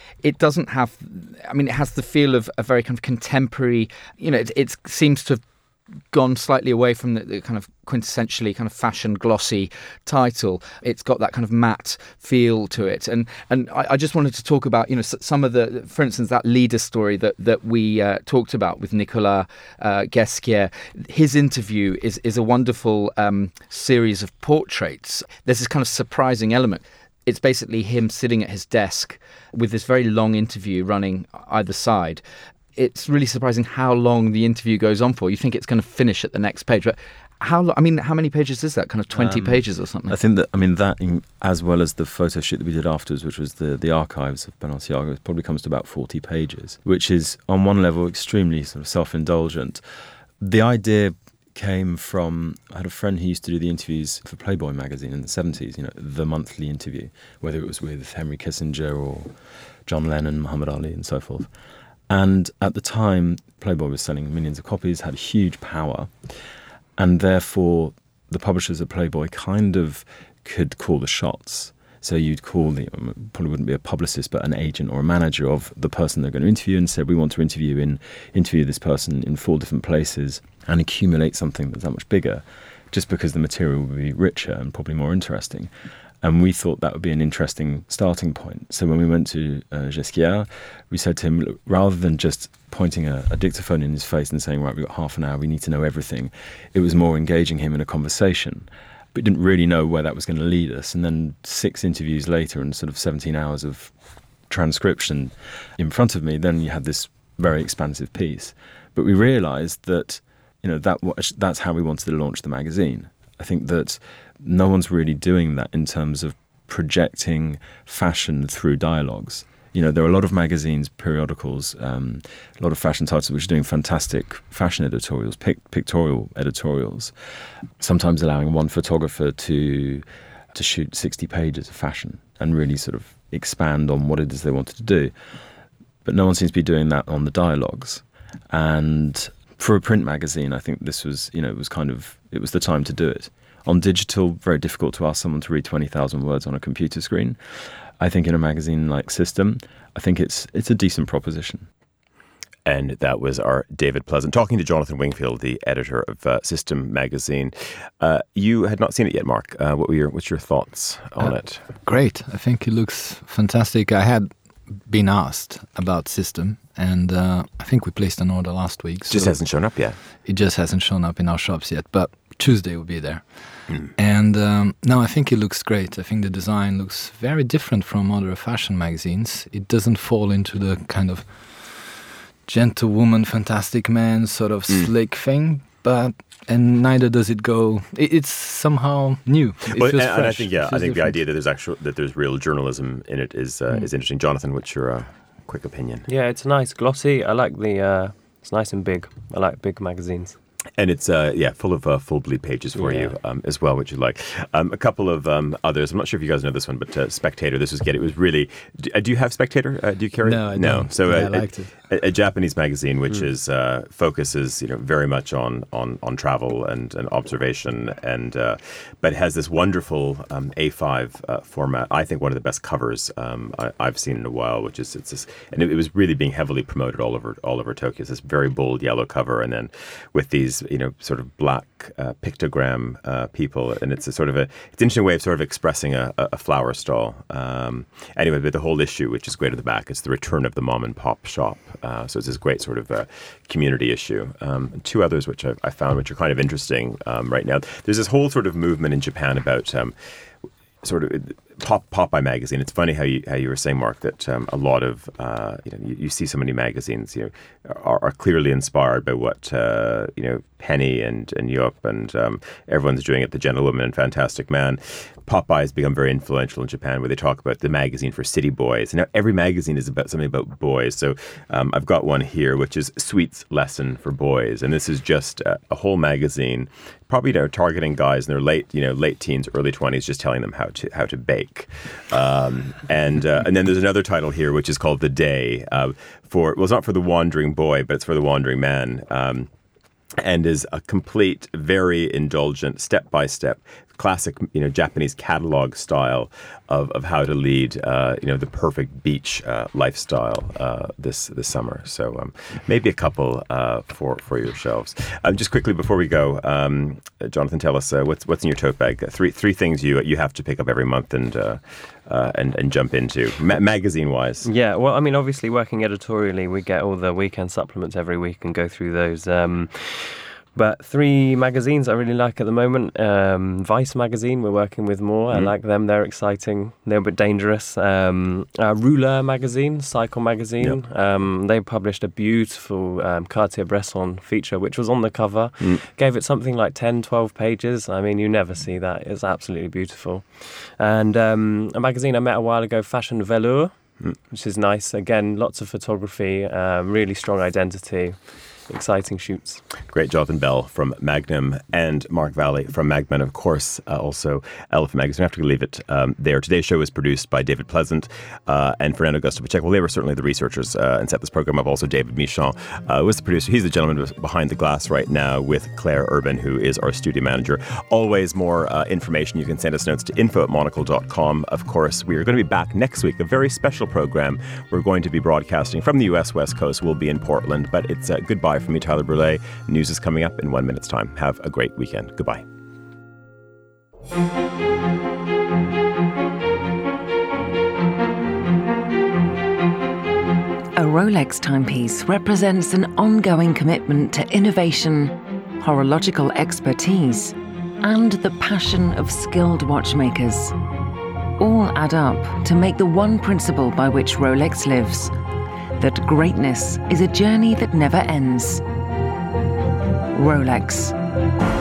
the feel of a very kind of contemporary, it seems to have gone slightly away from the kind of quintessentially kind of fashion glossy title. It's got that kind of matte feel to it. And I just wanted to talk about, some of the, for instance, that leader story that we talked about with Nicolas Ghesquière. His interview is a wonderful series of portraits. There's this kind of surprising element. It's basically him sitting at his desk with this very long interview running either side. It's really surprising how long the interview goes on for. You think it's going to finish at the next page, but how many pages is that? Kind of 20 pages or something? I think that as well as the photo shoot that we did afterwards, which was the archives of Balenciaga, it probably comes to about 40 pages, which is on one level extremely sort of self-indulgent. The idea came from, I had a friend who used to do the interviews for Playboy magazine in the 70s, the monthly interview, whether it was with Henry Kissinger or John Lennon, Muhammad Ali and so forth. And at the time, Playboy was selling millions of copies, had huge power, and therefore the publishers of Playboy kind of could call the shots. So you'd call probably wouldn't be a publicist, but an agent or a manager of the person they're going to interview and said, we want to interview this person in 4 different places and accumulate something that's that much bigger, just because the material would be richer and probably more interesting. And we thought that would be an interesting starting point. So when we went to Ghesquière, we said to him, look, rather than just pointing a dictaphone in his face and saying, right, we've got half an hour, we need to know everything, it was more engaging him in a conversation. But didn't really know where that was going to lead us. And then 6 interviews later and sort of 17 hours of transcription in front of me, then you had this very expansive piece. But we realised that, that's how we wanted to launch the magazine. I think that no one's really doing that in terms of projecting fashion through dialogues. There are a lot of magazines, periodicals, a lot of fashion titles which are doing fantastic fashion editorials, pictorial editorials, sometimes allowing one photographer to shoot 60 pages of fashion and really sort of expand on what it is they wanted to do. But no one seems to be doing that on the dialogues. And for a print magazine, I think this was, it was the time to do it. On digital, very difficult to ask someone to read 20,000 words on a computer screen. I think in a magazine like System, I think it's a decent proposition. And that was our David Pleasant talking to Jonathan Wingfield, the editor of System magazine. You had not seen it yet, Mark. What's your thoughts on it? Great. I think it looks fantastic. I had been asked about System, and I think we placed an order last week. So just hasn't shown up yet. It just hasn't shown up in our shops yet, but Tuesday will be there. And no, I think it looks great. I think the design looks very different from other fashion magazines. It doesn't fall into the kind of gentlewoman, fantastic man sort of slick thing, and neither does it go. It's somehow new. It feels fresh. And I think the idea that there's real journalism in it is interesting. Jonathan, what's your quick opinion? Yeah, it's nice, glossy. I like it's nice and big. I like big magazines. And it's full of full bleed pages for you as well, which you like. A couple of others. I'm not sure if you guys know this one, but Spectator. It was really. Do you have Spectator? Do you carry? No, I don't. So I liked it. A Japanese magazine which is focuses very much on travel and observation, and but it has this wonderful A5 format. I think one of the best covers I've seen in a while. Which is and it was really being heavily promoted all over Tokyo. It's this very bold yellow cover, and then with these sort of black pictogram people, and it's it's an interesting way of sort of expressing a flower stall. Anyway, but the whole issue, which is great at the back, is the return of the mom and pop shop. So it's this great sort of community issue. And 2 others which I found which are kind of interesting right now. There's this whole sort of movement in Japan about sort of Popeye magazine. It's funny how you were saying, Mark, that a lot of you see so many magazines are clearly inspired by what Penny and Yup and everyone's doing at The Gentlewoman and Fantastic Man. Popeye has become very influential in Japan, where they talk about the magazine for city boys. And now every magazine is about something about boys. So I've got one here, which is Sweet's Lesson for Boys, and this is just a whole magazine, probably targeting guys in their late teens, early 20s, just telling them how to bake. And then there's another title here, which is called The Day. It's not for the wandering boy, but it's for the wandering man. And is a complete, very indulgent, step-by-step classic, Japanese catalog style of how to lead, the perfect beach lifestyle this summer. So maybe a couple for your shelves. Just quickly before we go, Jonathan, tell us what's in your tote bag. Three things you have to pick up every month and jump into, magazine-wise. Yeah, well, I mean, obviously working editorially, we get all the weekend supplements every week and go through those. But 3 magazines I really like at the moment. Vice magazine, we're working with more. I like them. They're exciting. They're a bit dangerous. Rouleur magazine, cycle magazine. Yep. They published a beautiful Cartier-Bresson feature, which was on the cover. Gave it something like 10, 12 pages. I mean, you never see that. It's absolutely beautiful. And a magazine I met a while ago, Fashion Velour, which is nice. Again, lots of photography, really strong identity. Exciting shoots. Great. Jonathan Bell from Magnum and Mark Valley from Magma, and of course also Elephant Magazine. I have to leave it there. Today's show was produced by David Pleasant and Fernando Augusto Pacheco. Well, they were certainly the researchers and set this program up. Also David Michon was the producer. He's the gentleman behind the glass right now with Claire Urban, who is our studio manager. Always more information. You can send us notes to info@monocle.com. Of course, we are going to be back next week. A very special program. We're going to be broadcasting from the U.S. West Coast. We'll be in Portland, but it's goodbye from me, Tyler Brûlé. News is coming up in 1 minute's time. Have a great weekend. Goodbye. A Rolex timepiece represents an ongoing commitment to innovation, horological expertise, and the passion of skilled watchmakers. All add up to make the one principle by which Rolex lives: that greatness is a journey that never ends. Rolex.